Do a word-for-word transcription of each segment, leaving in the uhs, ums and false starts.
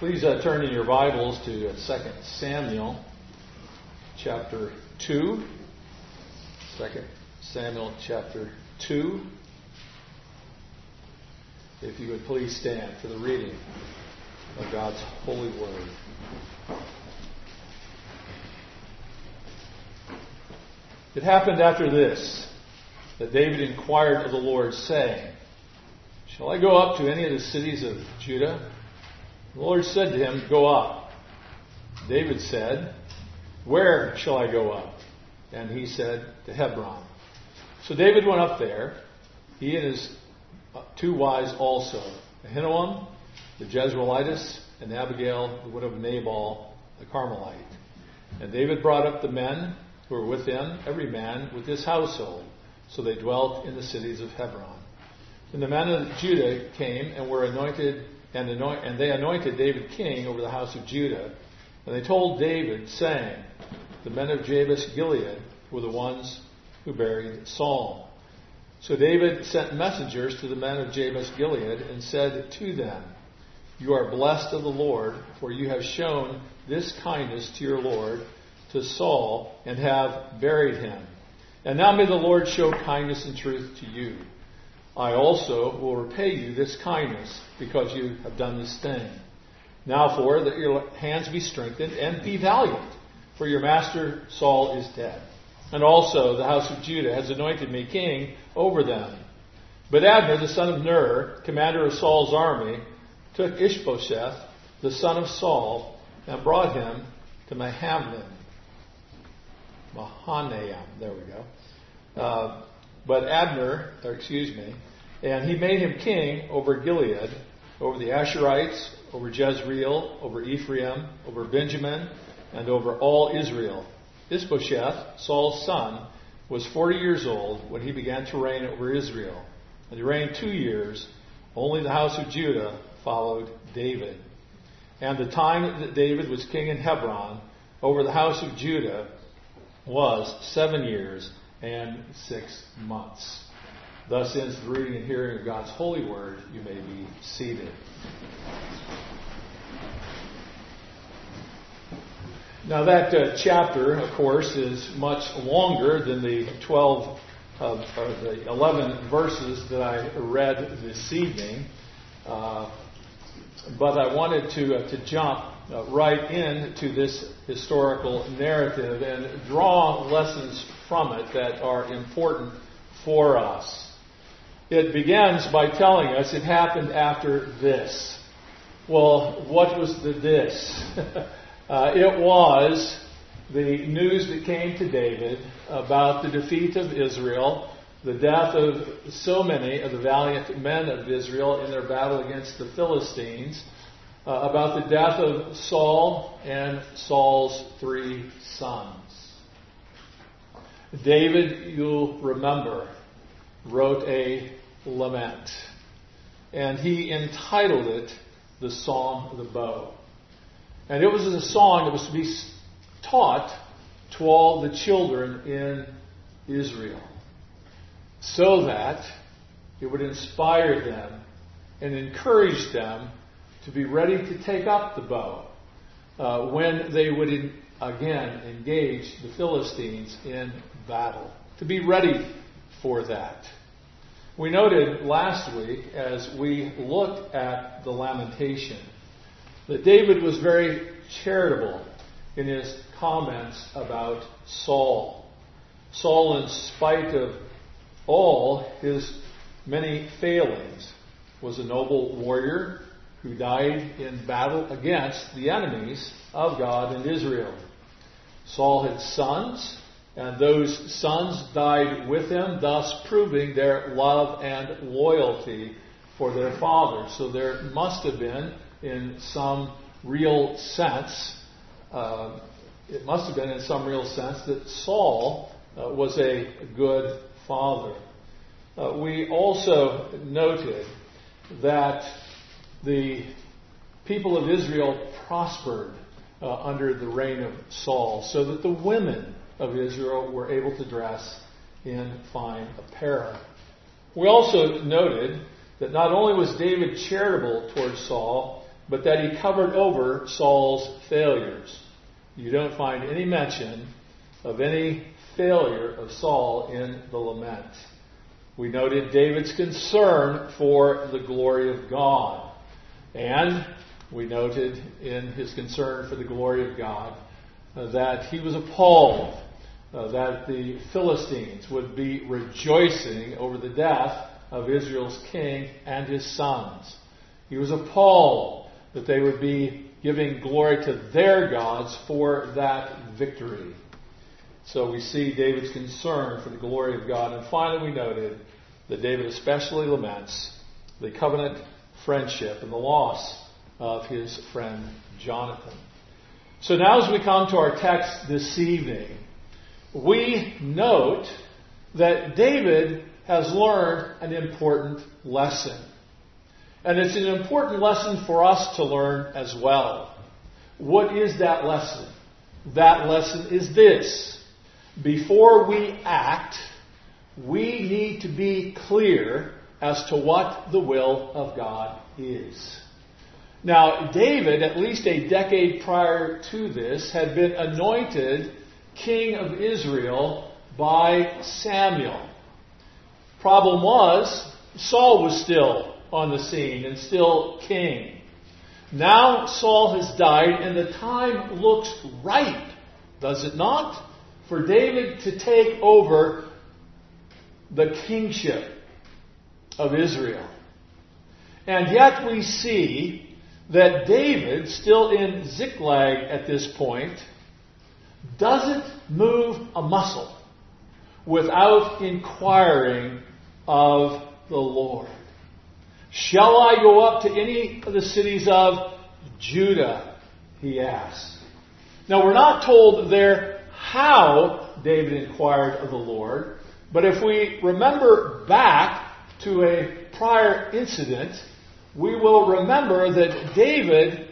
Please uh, turn in your Bibles to uh, Second Samuel chapter two. Second Samuel chapter two. If you would please stand for the reading of God's holy word. It happened after this that David inquired of the Lord, saying, "Shall I go up to any of the cities of Judah?" The Lord said to him, "Go up." David said, "Where shall I go up?" And he said, "To Hebron." So David went up there, he and his two wives also, Ahinoam the Jezreelitess, and Abigail the widow of Nabal the Carmelite. And David brought up the men who were with him, every man with his household. So they dwelt in the cities of Hebron. And the men of Judah came and were anointed, and, anoint, and they anointed David king over the house of Judah. And they told David, saying, "The men of Jabesh Gilead were the ones who buried Saul." So David sent messengers to the men of Jabesh Gilead and said to them, "You are blessed of the Lord, for you have shown this kindness to your Lord, to Saul, and have buried him. And now may the Lord show kindness and truth to you. I also will repay you this kindness, because you have done this thing. Now for that your hands be strengthened, and be valiant, for your master Saul is dead. And also the house of Judah has anointed me king over them." But Abner, the son of Ner, commander of Saul's army, took Ishbosheth, the son of Saul, and brought him to Mahanaim. Mahanaim, there we go. Uh, but Abner, or excuse me, and he made him king over Gilead, over the Asherites, over Jezreel, over Ephraim, over Benjamin, and over all Israel. Ishbosheth, Saul's son, was forty years old when he began to reign over Israel. And he reigned two years. Only the house of Judah followed David. And the time that David was king in Hebron over the house of Judah was seven years and six months. Thus ends the reading and hearing of God's holy word. You may be seated. Now that uh, chapter, of course, is much longer than the twelve uh, or the eleven verses that I read this evening. Uh, but I wanted to uh, to jump uh, right into this historical narrative and draw lessons from it that are important for us. It begins by telling us it happened after this. Well, what was the this? uh, it was the news that came to David about the defeat of Israel, the death of so many of the valiant men of Israel in their battle against the Philistines, uh, about the death of Saul and Saul's three sons. David, you'll remember, wrote a lament, and he entitled it the Song of the Bow. And it was a song that was to be taught to all the children in Israel, so that it would inspire them and encourage them to be ready to take up the bow uh, when they would in, again engage the Philistines in battle, to be ready for that. We noted last week, as we looked at the lamentation, that David was very charitable in his comments about Saul. Saul, in spite of all his many failings, was a noble warrior who died in battle against the enemies of God and Israel. Saul had sons, and those sons died with him, thus proving their love and loyalty for their father. So there must have been, in some real sense, uh, it must have been in some real sense that Saul uh, was a good father. Uh, we also noted that the people of Israel prospered uh, under the reign of Saul, so that the women of Israel were able to dress in fine apparel. We also noted that not only was David charitable towards Saul, but that he covered over Saul's failures. You don't find any mention of any failure of Saul in the lament. We noted David's concern for the glory of God. And we noted in his concern for the glory of God uh, that he was appalled uh, that the Philistines would be rejoicing over the death of Israel's king and his sons. He was appalled that they would be giving glory to their gods for that victory. So we see David's concern for the glory of God. And finally we noted that David especially laments the covenant friendship and the loss of his friend Jonathan. So now as we come to our text this evening, we note that David has learned an important lesson. And it's an important lesson for us to learn as well. What is that lesson? That lesson is this. Before we act, we need to be clear as to what the will of God is. Now, David, at least a decade prior to this, had been anointed king of Israel by Samuel. Problem was, Saul was still on the scene and still king. Now Saul has died and the time looks right, does it not, for David to take over the kingship of Israel. And yet we see that David, still in Ziklag at this point, doesn't move a muscle without inquiring of the Lord. Shall I go up to any of the cities of Judah? He asks. Now we're not told there how David inquired of the Lord, but if we remember back to a prior incident, we will remember that David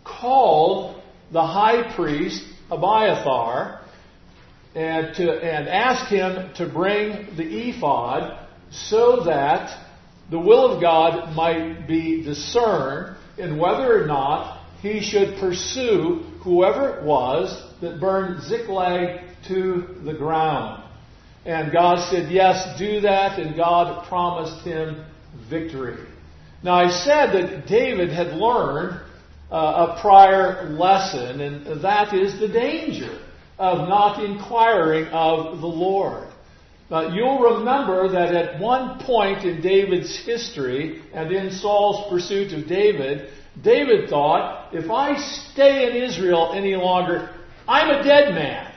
called the high priest Abiathar and, to, and asked him to bring the ephod so that the will of God might be discerned in whether or not he should pursue whoever it was that burned Ziklag to the ground. And God said, yes, do that, and God promised him victory. Now I said that David had learned uh, a prior lesson, and that is the danger of not inquiring of the Lord. Uh, you'll remember that at one point in David's history and in Saul's pursuit of David, David thought, if I stay in Israel any longer, I'm a dead man.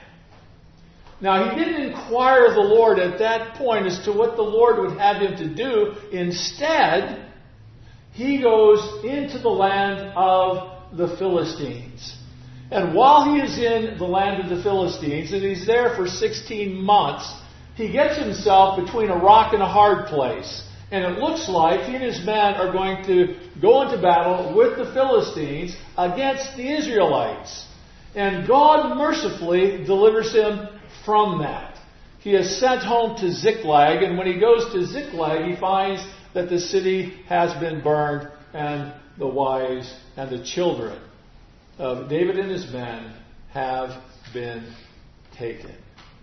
Now, he didn't inquire of the Lord at that point as to what the Lord would have him to do. Instead, he goes into the land of the Philistines. And while he is in the land of the Philistines, and he's there for sixteen months, he gets himself between a rock and a hard place. And it looks like he and his men are going to go into battle with the Philistines against the Israelites. And God mercifully delivers him from that. He is sent home to Ziklag, and when he goes to Ziklag, he finds that the city has been burned and the wives and the children of David and his men have been taken.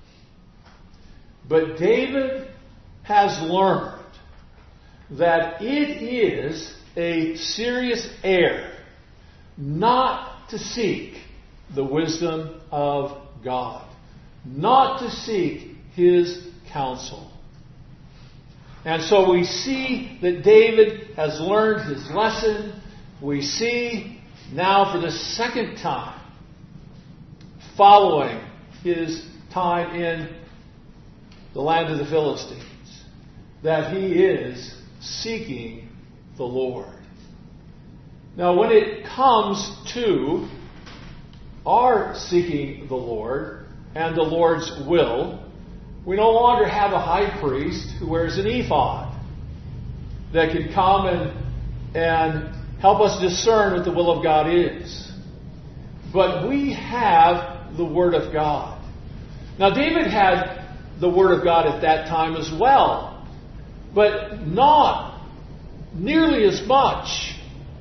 But David has learned that it is a serious error not to seek the wisdom of God, not to seek His counsel. And so we see that David has learned his lesson. We see now for the second time, following his time in the land of the Philistines, that he is seeking the Lord. Now, when it comes to our seeking the Lord and the Lord's will, we no longer have a high priest who wears an ephod that can come and, and help us discern what the will of God is. But we have the Word of God. Now, David had the Word of God at that time as well, but not nearly as much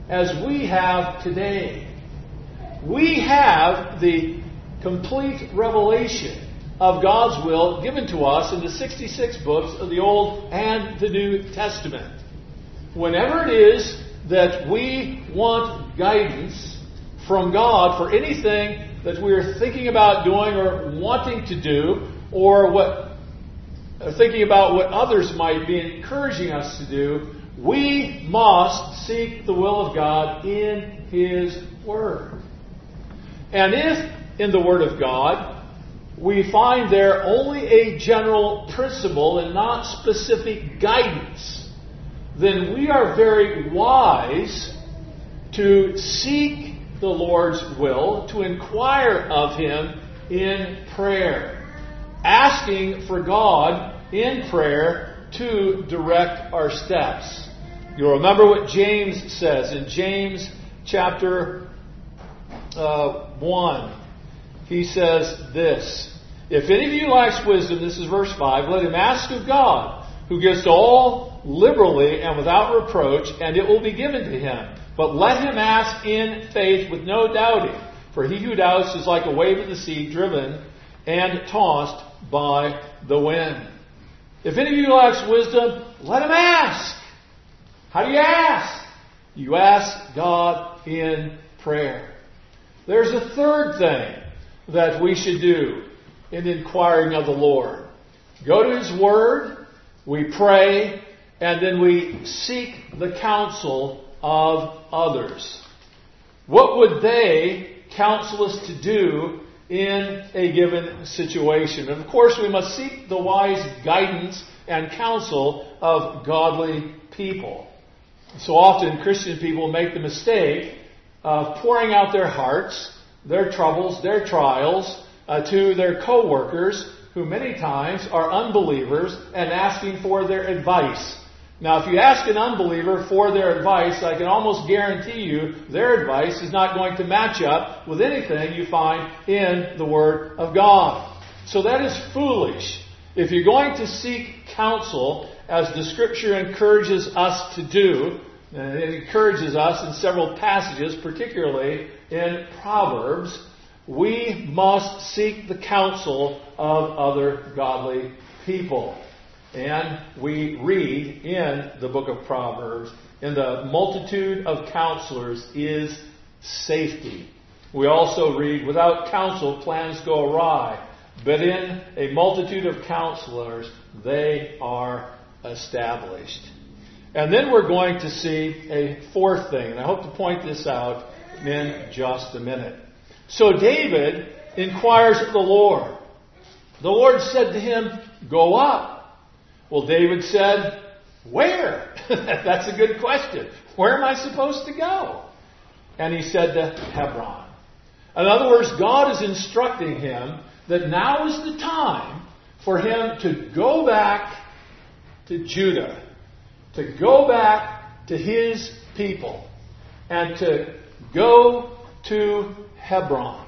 as we have today. We have the complete revelation of God's will given to us in the sixty-six books of the Old and the New Testament. Whenever it is that we want guidance from God for anything that we're thinking about doing or wanting to do, or what or thinking about what others might be encouraging us to do, we must seek the will of God in His Word. And if in the Word of God we find there only a general principle and not specific guidance, then we are very wise to seek the Lord's will, to inquire of Him in prayer, asking for God in prayer to direct our steps. You'll remember what James says in James chapter uh, one. He says this: if any of you lacks wisdom, this is verse five, let him ask of God, who gives to all liberally and without reproach, and it will be given to him. But let him ask in faith with no doubting. For he who doubts is like a wave of the sea, driven and tossed by the wind. If any of you lacks wisdom, let him ask. How do you ask? You ask God in prayer. There's a third thing that we should do in inquiring of the Lord. Go to His Word, we pray, and then we seek the counsel of others. What would they counsel us to do in a given situation? And of course, we must seek the wise guidance and counsel of godly people. So often, Christian people make the mistake of pouring out their hearts, their troubles, their trials, uh, to their co-workers, who many times are unbelievers, and asking for their advice. Now, if you ask an unbeliever for their advice, I can almost guarantee you their advice is not going to match up with anything you find in the Word of God. So that is foolish. If you're going to seek counsel, as the Scripture encourages us to do, and it encourages us in several passages, particularly in Proverbs, we must seek the counsel of other godly people. And we read in the book of Proverbs, in the multitude of counselors is safety. We also read, without counsel plans go awry, but in a multitude of counselors they are established. And then we're going to see a fourth thing, and I hope to point this out in just a minute. So David inquires of the Lord. The Lord said to him, go up. Well, David said, where? That's a good question. Where am I supposed to go? And he said to Hebron. In other words, God is instructing him that now is the time for him to go back to Judah, to go back to his people, and to go to Hebron.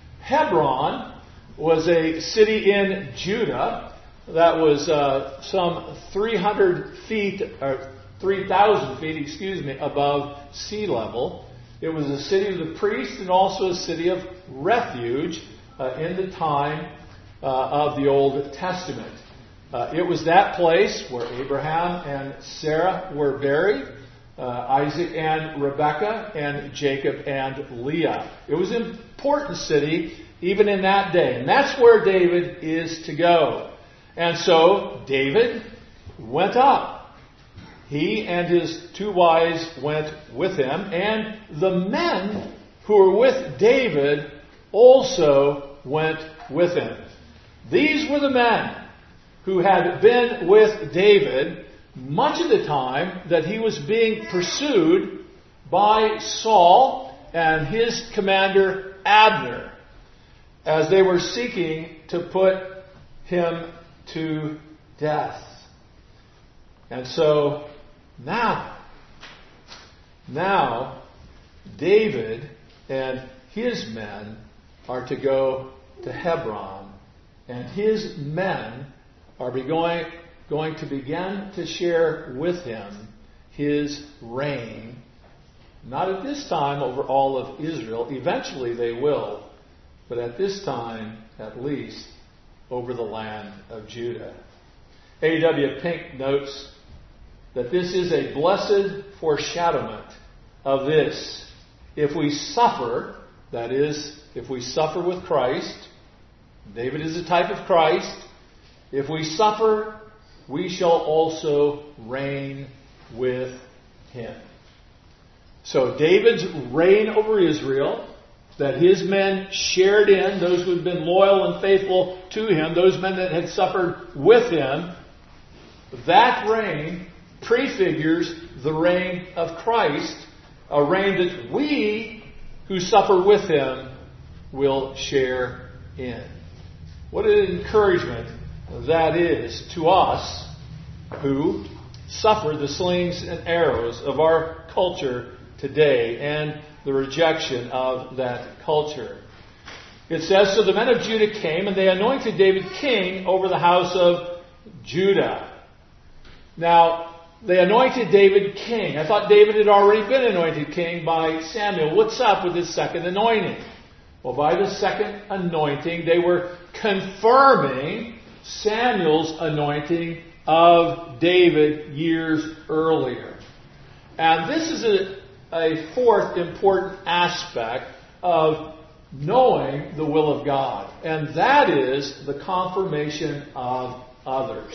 Hebron was a city in Judah that was uh, some three hundred feet, or three thousand feet, excuse me, above sea level. It was a city of the priests and also a city of refuge uh, in the time uh, of the Old Testament. Uh, it was that place where Abraham and Sarah were buried, uh, Isaac and Rebekah, and Jacob and Leah. It was an important city even in that day. And that's where David is to go. And so David went up. He and his two wives went with him, and the men who were with David also went with him. These were the men who had been with David much of the time that he was being pursued by Saul and his commander Abner, as they were seeking to put him to death. And so now, now David and his men are to go to Hebron, and his men are be going, going to begin to share with him his reign Not at this time over all of Israel. Eventually they will. But at this time, at least, over the land of Judah. A W Pink notes that this is a blessed foreshadowment of this. If we suffer, that is, if we suffer with Christ, David is a type of Christ. If we suffer, we shall also reign with him. So David's reign over Israel, that his men shared in, those who had been loyal and faithful to him, those men that had suffered with him, that reign prefigures the reign of Christ, a reign that we who suffer with him will share in. What an encouragement that is to us who suffer the slings and arrows of our culture today and the rejection of that culture. It says, so the men of Judah came and they anointed David king over the house of Judah. Now, they anointed David king. I thought David had already been anointed king by Samuel. What's up with this second anointing? Well, by the second anointing, they were confirming Samuel's anointing of David years earlier. And this is a, a fourth important aspect of knowing the will of God. And that is the confirmation of others.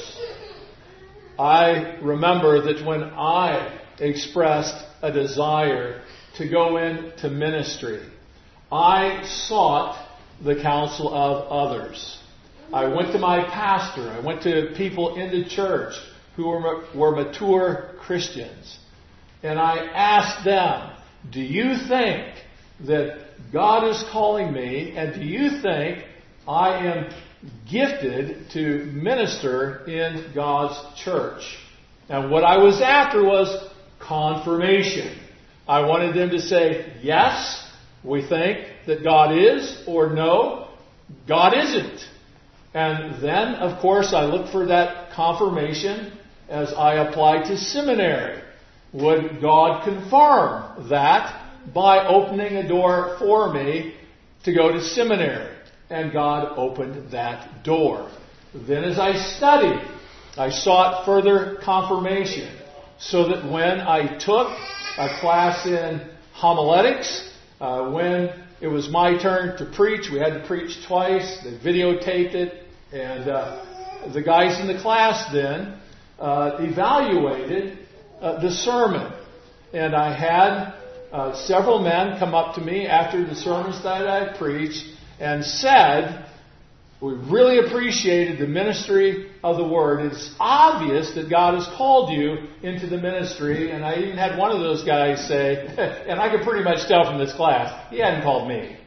I remember that when I expressed a desire to go into ministry, I sought the counsel of others. I went to my pastor. I went to people in the church who were, were mature Christians. And I asked them, do you think that God is calling me, and do you think I am gifted to minister in God's church? And what I was after was confirmation. I wanted them to say, yes, we think that God is, or no, God isn't. And then, of course, I looked for that confirmation as I applied to seminary. Would God confirm that by opening a door for me to go to seminary? And God opened that door. Then as I studied, I sought further confirmation so that when I took a class in homiletics, uh, when it was my turn to preach, we had to preach twice, they videotaped it, and uh, the guys in the class then uh, evaluated uh, the sermon. And I had uh, several men come up to me after the sermons that I preached and said, we really appreciated the ministry of the Word. It's obvious that God has called you into the ministry. And I even had one of those guys say, and I could pretty much tell from this class, he hadn't called me.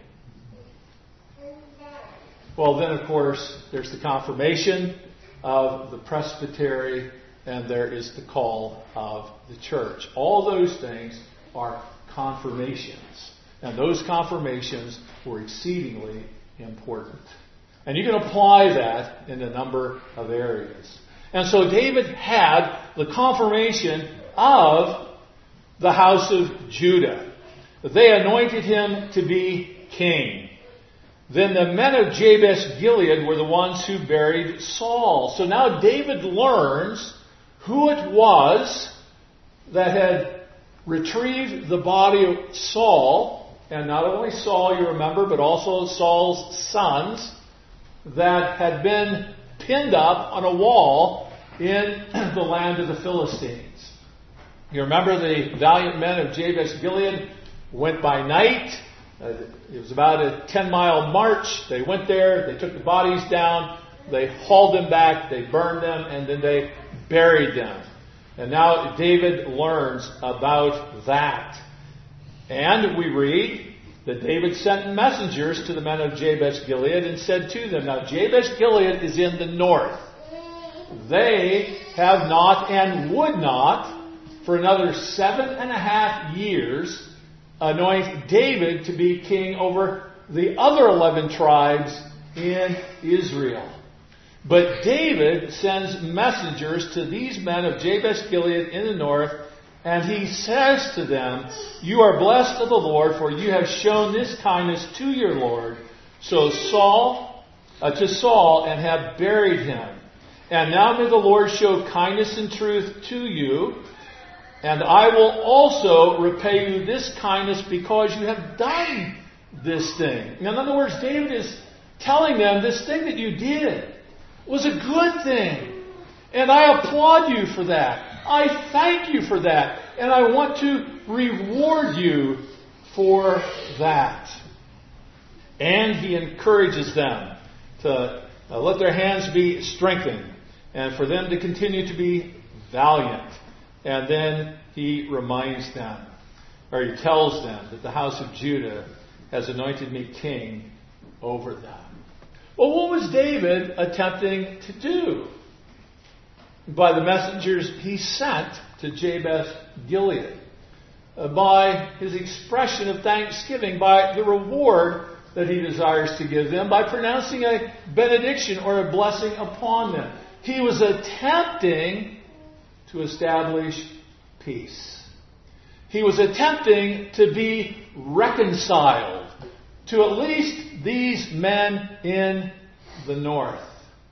Well, then, of course, there's the confirmation of the presbytery, and there is the call of the church. All those things are confirmations. And those confirmations were exceedingly important. And you can apply that in a number of areas. And so David had the confirmation of the house of Judah. They anointed him to be king. Then the men of Jabesh Gilead were the ones who buried Saul. So now David learns who it was that had retrieved the body of Saul. And not only Saul, you remember, but also Saul's sons that had been pinned up on a wall in the land of the Philistines. You remember the valiant men of Jabesh Gilead went by night. Uh, it was about a ten-mile march. They went there. They took the bodies down. They hauled them back. They burned them, and then they buried them. And now David learns about that. And we read that David sent messengers to the men of Jabesh Gilead and said to them, now Jabesh Gilead is in the north. They have not and would not for another seven and a half years anoint David to be king over the other eleven tribes in Israel. But David sends messengers to these men of Jabesh Gilead in the north And he says to them, "You are blessed of the Lord, for you have shown this kindness to your Lord." So Saul, uh, to Saul, and have buried him. And now may the Lord show kindness and truth to you, and I will also repay you this kindness because you have done this thing. In other words, David is telling them this thing that you did was a good thing. And I applaud you for that. I thank you for that. And I want to reward you for that. And he encourages them to uh, let their hands be strengthened and for them to continue to be valiant. And then he reminds them, or he tells them, that the house of Judah has anointed me king over them. Well, what was David attempting to do? By the messengers he sent to Jabesh Gilead, uh, by his expression of thanksgiving, by the reward that he desires to give them, by pronouncing a benediction or a blessing upon them. He was attempting to establish peace. He was attempting to be reconciled to at least these men in the north.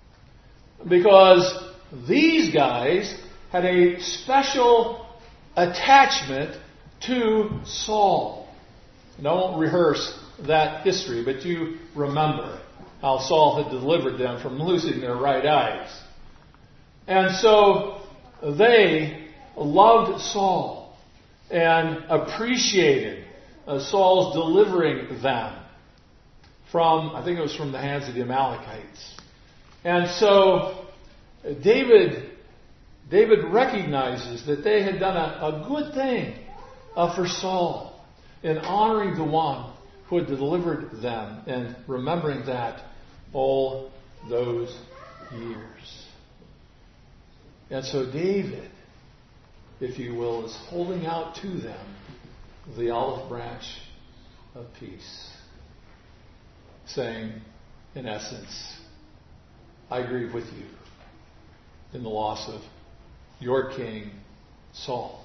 Because these guys had a special attachment to Saul. And I won't rehearse that history, but you remember how Saul had delivered them from losing their right eyes. And so they loved Saul and appreciated uh, Saul's delivering them from, I think it was from the hands of the Amalekites. And so David, David recognizes that they had done a, a good thing uh, for Saul in honoring the one who had delivered them and remembering that all those years. And so David, if you will, is holding out to them the olive branch of peace, saying, in essence, I grieve with you in the loss of your king, Saul.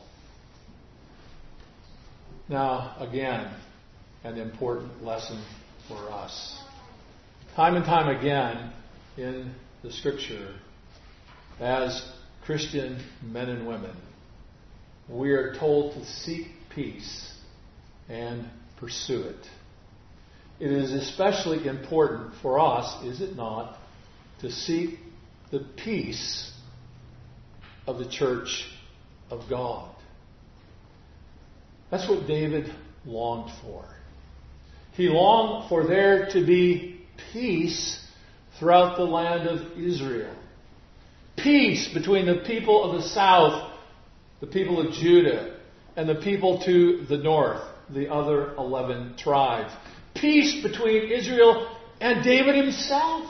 Now, again, an important lesson for us. Time and time again in the Scripture, as Christian men and women, we are told to seek peace and pursue it. It is especially important for us, is it not, to seek the peace of the church of God. That's what David longed for. He longed for there to be peace throughout the land of Israel. Peace between the people of the south, the people of Judah, and the people to the north, the other eleven tribes. Peace between Israel and David himself.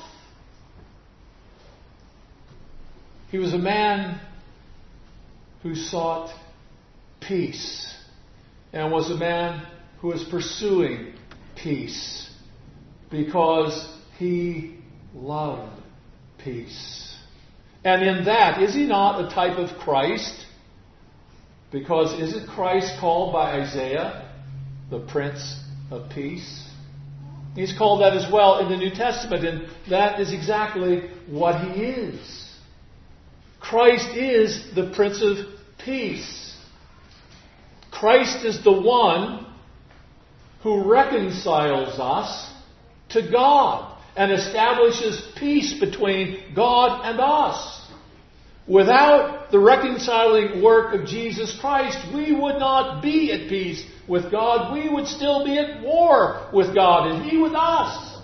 He was a man who sought peace and was a man who was pursuing peace because he loved peace. And in that, is he not a type of Christ? Because isn't Christ called by Isaiah the Prince of Peace? He's called that as well in the New Testament, and that is exactly what he is. Christ is the Prince of Peace. Christ is the one who reconciles us to God and establishes peace between God and us. Without the reconciling work of Jesus Christ, we would not be at peace with God. We would still be at war with God and He with us.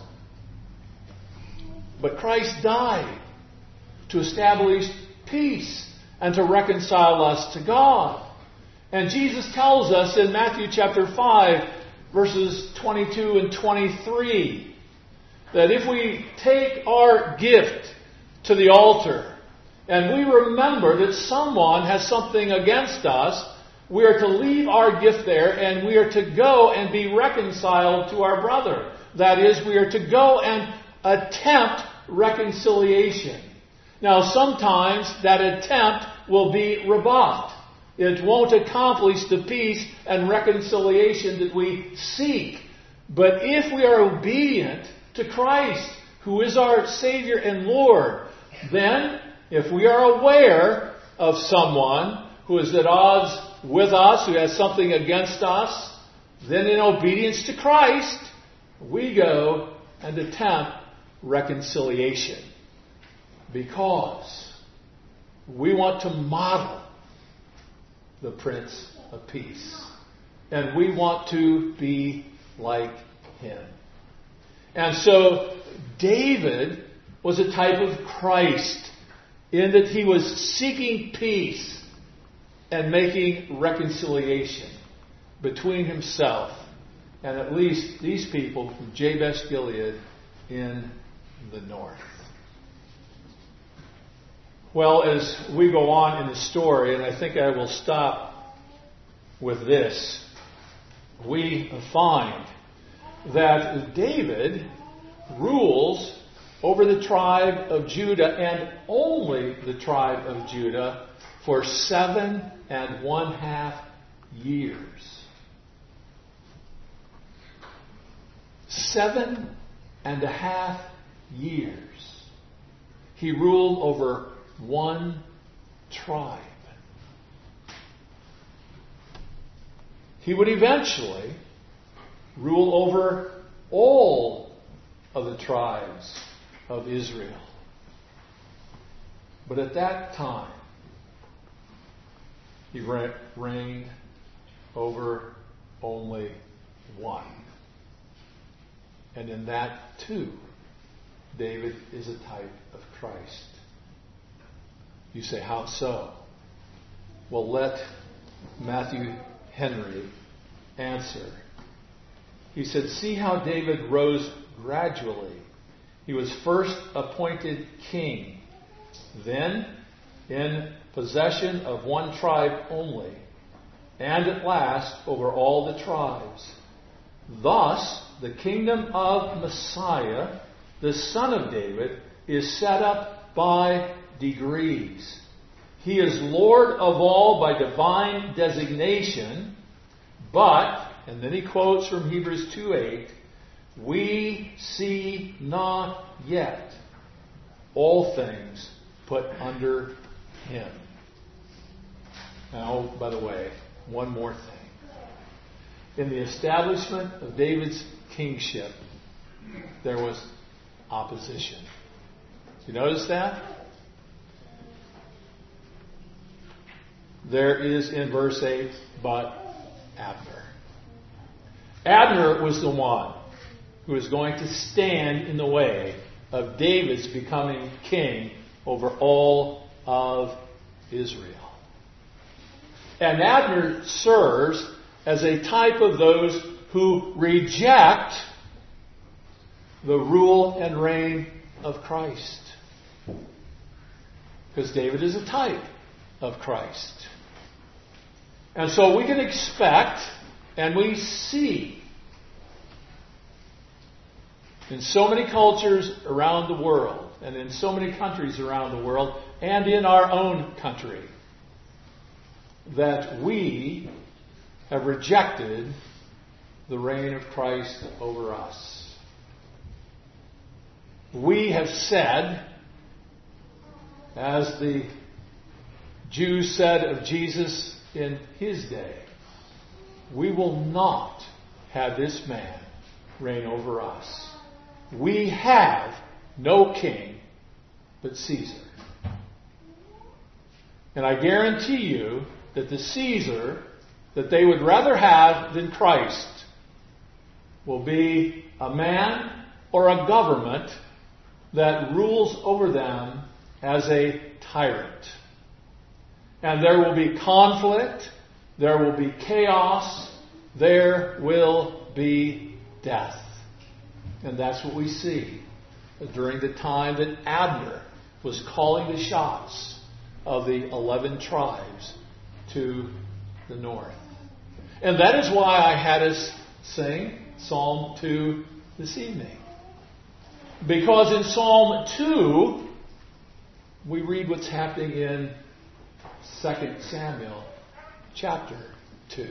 But Christ died to establish peace and to reconcile us to God. And Jesus tells us in Matthew chapter five, verses twenty-two and twenty-three, that if we take our gift to the altar and we remember that someone has something against us, we are to leave our gift there and we are to go and be reconciled to our brother. That is, we are to go and attempt reconciliation. Now, sometimes that attempt will be rebuffed. It won't accomplish the peace and reconciliation that we seek. But if we are obedient to Christ, who is our Savior and Lord, then if we are aware of someone who is at odds with us, who has something against us, then in obedience to Christ, we go and attempt reconciliation. Because we want to model the Prince of Peace. And we want to be like him. And so David was a type of Christ in that he was seeking peace and making reconciliation between himself and at least these people from Jabesh Gilead in the north. Well, as we go on in the story, and I think I will stop with this, we find that David rules over the tribe of Judah and only the tribe of Judah for seven and one half years. Seven and a half years. He ruled over one tribe. He would eventually rule over all of the tribes of Israel. But at that time, he reigned over only one. And in that, too, David is a type of Christ. You say, how so? Well, let Matthew Henry answer. He said, see how David rose gradually. He was first appointed king, then in possession of one tribe only, and at last over all the tribes. Thus, the kingdom of Messiah, the son of David, is set up by degrees. He is Lord of all by divine designation, but, and then he quotes from Hebrews two eight, we see not yet all things put under him. Now, by the way, one more thing. In the establishment of David's kingship, there was opposition. You notice that? There is in verse eight, but Abner. Abner was the one who was going to stand in the way of David's becoming king over all of Israel. And Abner serves as a type of those who reject the rule and reign of Christ. Because David is a type of Christ. And so we can expect, and we see, in so many cultures around the world, and in so many countries around the world, and in our own country, that we have rejected the reign of Christ over us. We have said, as the Jews said of Jesus in his day, we will not have this man reign over us. We have no king but Caesar. And I guarantee you that the Caesar that they would rather have than Christ will be a man or a government that rules over them as a tyrant. And there will be conflict, there will be chaos, there will be death. And that's what we see during the time that Abner was calling the shots of the eleven tribes to the north. And that is why I had us sing Psalm two this evening. Because in Psalm two, we read what's happening in Second Samuel chapter two.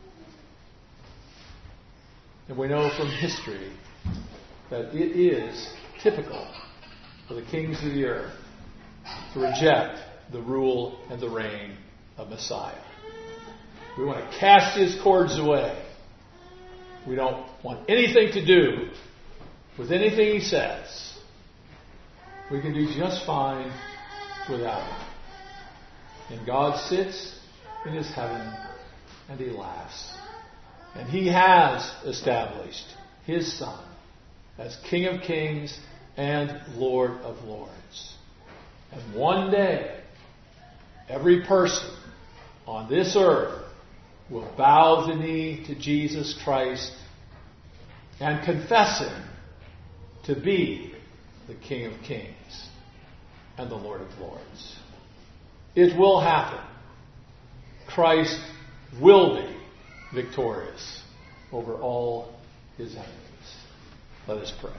And we know from history that it is typical for the kings of the earth to reject the rule and the reign of Messiah. We want to cast his cords away. We don't want anything to do with anything he says. We can do just fine without him. And God sits in his heaven and he laughs. And he has established his Son as King of Kings and Lord of Lords. And one day, every person on this earth will bow the knee to Jesus Christ and confess him to be the King of Kings and the Lord of Lords. It will happen. Christ will be victorious over all his enemies. Let us pray.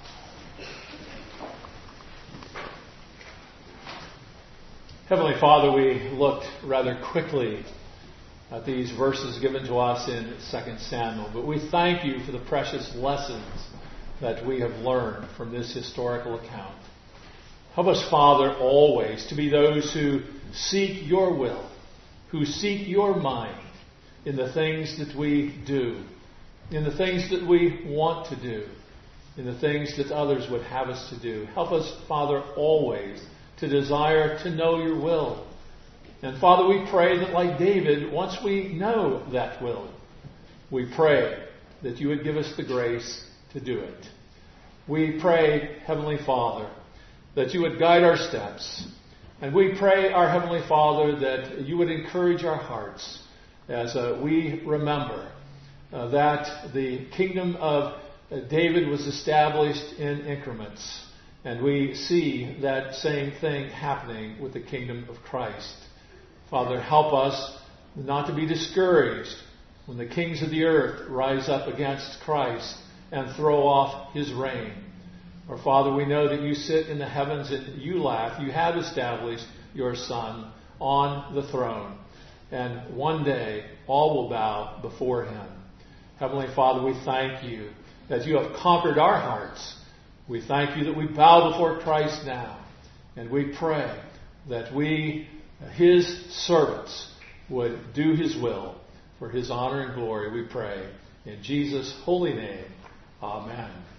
Heavenly Father, we looked rather quickly at these verses given to us in Second Samuel, but we thank you for the precious lessons that we have learned from this historical account. Help us, Father, always to be those who seek your will, who seek your mind in the things that we do, in the things that we want to do, in the things that others would have us to do. Help us, Father, always to desire to know your will. And Father, we pray that like David, once we know that will, we pray that you would give us the grace to do it. We pray, Heavenly Father, that you would guide our steps. And we pray, our Heavenly Father, that you would encourage our hearts as uh, we remember uh, that the kingdom of uh, David was established in increments. And we see that same thing happening with the kingdom of Christ. Father, help us not to be discouraged when the kings of the earth rise up against Christ and throw off his reign. Or Father, we know that you sit in the heavens and you laugh. You have established your Son on the throne. And one day all will bow before him. Heavenly Father, we thank you that you have conquered our hearts. We thank you that we bow before Christ now. And we pray that we, his servants, would do his will for his honor and glory, we pray. In Jesus' holy name, amen.